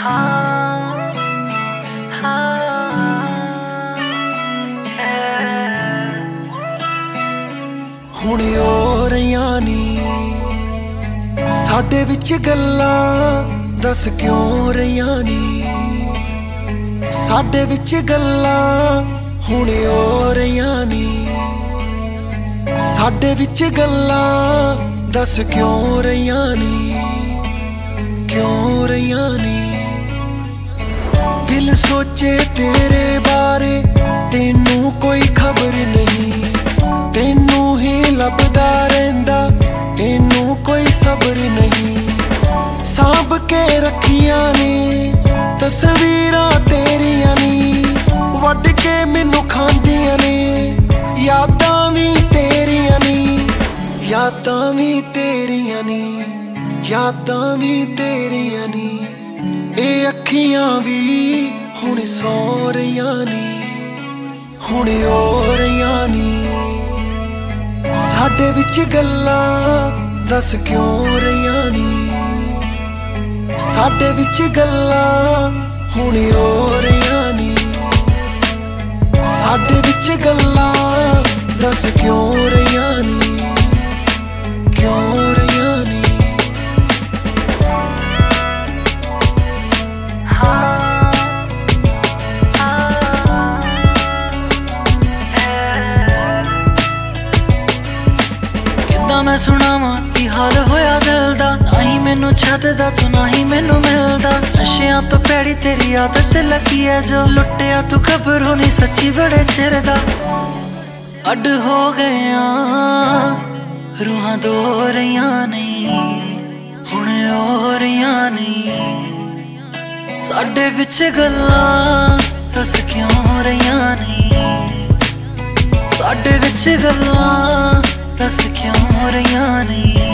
ਹੁਣ ਹੋ ਰਹੀਆਂ ਨੀ ਸਾਡੇ ਵਿੱਚ ਗੱਲਾਂ, ਦੱਸ ਕਿਉਂ ਰਹੀਆਂ ਨੀ ਸਾਡੇ ਵਿੱਚ ਗੱਲਾਂ। ਹੁਣ ਹੋ ਰਹੀਆਂ ਨੀ ਸਾਡੇ ਵਿੱਚ ਗੱਲਾਂ, ਦੱਸ ਕਿਉਂ ਰਹੀਆਂ ਨੀ, ਕਿਉਂ ਰਹੀਆਂ ਨੀ। ਦਿਲ ਸੋਚੇ ਤੇਰੇ ਬਾਰੇ, ਤੈਨੂੰ ਕੋਈ ਖਬਰ ਨਹੀਂ, ਤੈਨੂੰ ਹੀ ਲੱਭਦਾ ਰਹਿੰਦਾ, ਤੈਨੂੰ ਕੋਈ ਸਬਰ ਨਹੀਂ। ਸਾਂਭ ਕੇ ਰੱਖੀਆਂ ਨੇ ਤਸਵੀਰਾਂ ਤੇਰੀਆਂ ਨੀ, ਵੱਢ ਕੇ ਮੈਨੂੰ ਖਾਂਦੀਆਂ ਨੇ ਯਾਦਾਂ ਵੀ ਤੇਰੀਆਂ ਨੀ, ਯਾਦਾਂ ਵੀ ਤੇਰੀਆਂ ਨੀ, ਯਾਦਾਂ ਵੀ ਤੇਰੀਆਂ ਨੀ। ਇਹ ਅੱਖੀਆਂ ਵੀ ਹੁਣ ਸੌ ਰਹੀਆਂ ਨੀ, ਹੁਣ ਹੋ ਰਹੀਆਂ ਨੀ ਸਾਡੇ ਵਿੱਚ ਗੱਲਾਂ, ਦੱਸ ਕਿਉਂ ਰਹੀਆਂ ਨੀ ਸਾਡੇ ਵਿੱਚ ਗੱਲਾਂ। ਹੁਣ ਹੋ ਰਹੀਆਂ ਨੀ ਸਾਡੇ ਵਿੱਚ ਗੱਲਾਂ, ਦੱਸ ਕਿਉਂ ਰਹੀਆਂ ਨੀ, ਕਿਉਂ ਰਹੀਆਂ ਨੀ। मैं सुनावा की हाल होया दिल दा, ना ही मैनू छड्डदा तू ना ही मैनू मिलदा। नशियां तो पैड़ी तेरी आदत लगी है, जो लुटिया तू खबरों नहीं सच्ची बड़े चिर दा। अड हो गया रूहां दो रहियां नहीं, हुण हो रहियां नहीं साडे विच गल्लां, दस क्यों रहियां नहीं साडे विच गल्लां, दस क्यों रहियां नहीं।